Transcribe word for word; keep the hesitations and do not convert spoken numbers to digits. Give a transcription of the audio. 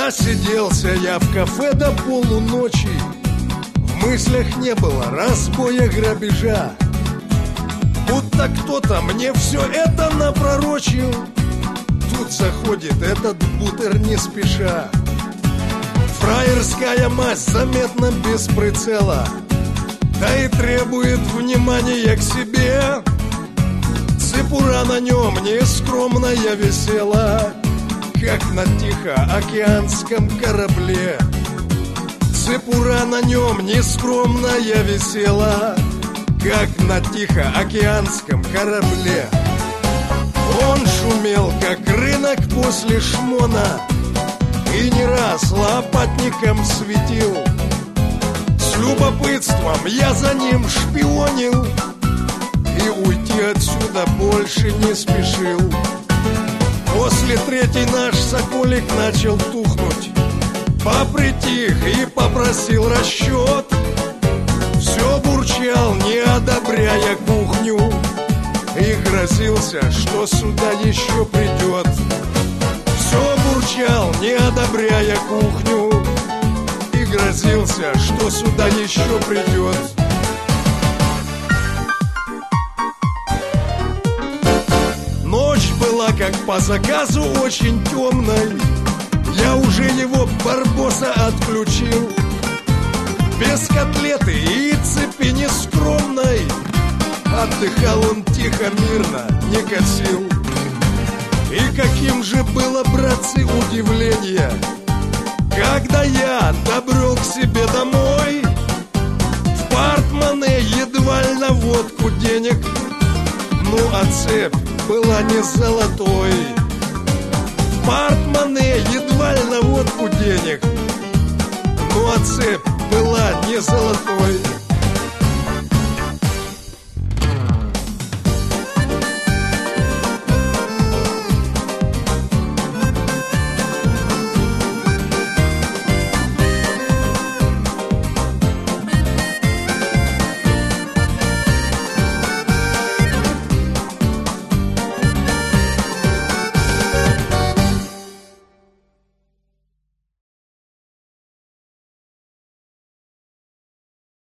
Засиделся я в кафе до полуночи. В мыслях не было разбоя, грабежа. Будто кто-то мне все это напророчил. Тут заходит этот бутер не спеша. Фраерская масть заметно без прицела, да и требует внимания к себе. Цепура на нем нескромная висела, как на тихоокеанском корабле. Цепура на нем нескромная висела, как на тихоокеанском корабле. Он шумел, как рынок после шмона, и не раз лопатником светил. С любопытством я за ним шпионил и уйти отсюда больше не спешил. После третий наш соколик начал тухнуть, попритих и попросил расчет. Все бурчал, не одобряя кухню, и грозился, что сюда еще придет. Все бурчал, не одобряя кухню, и грозился, что сюда еще придет. Ночь была, как по заказу, очень темной. Я уже его, Барбоса, отключил. Без котлеты и цепи нескромной отдыхал он тихо, мирно, не косил. И каким же было, братцы, удивление, когда я добрел к себе домой. В портмоне едва ли на водку денег, ну а цепь была не золотой. В портмоне едва ли на водку денег, ну а цепь была не золотой.